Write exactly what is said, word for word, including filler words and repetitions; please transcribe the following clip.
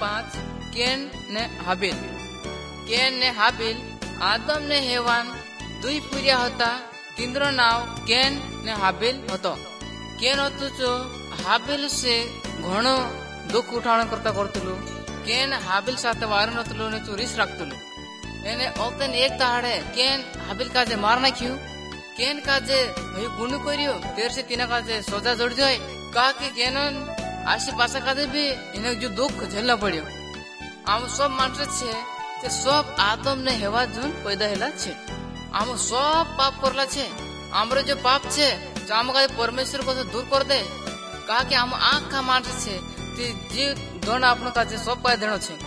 पांच केन ने हाबिल। केन ने हाबिल आदम ने हेवान दुई पुरिया होता तिंद्रो नाव केन ने हाबिल होतो। केन होतो जो हाबिल से घणो दुख उठाण करता करतलु। केन हाबिल साथे वारन होतलु ने चोरीस राखतलु। एने ओतन एक ताड़े केन हाबिल काजे मार नाख्यु। केन काजे भई गुण करियो तेर से तीना काजे सोजा जोड़ जाए का के केनन आसे पासा काजे भी इने जो दुख झेलना पड़ियो। आम सब मानस छे ते सब आदम ने हेवा जुन पैदा हेला छे। आम सब पाप करला छे। हमरे जो पाप छे जो आम का परमेश्वर को से दूर कर दे का के आम आँख का मानस छे ते जे दोन आपन काजे सब पाए देनो छे।